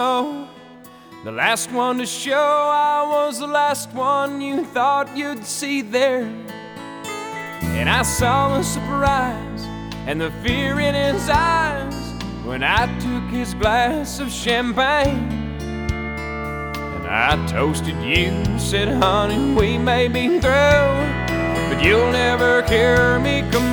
know. The last one to show I was the last one you thought you'd see there. And I saw the surprise and the fear in his eyes when I took his glass of champagne. And I toasted you, said, honey, we may be through, but you'll never hear me complain.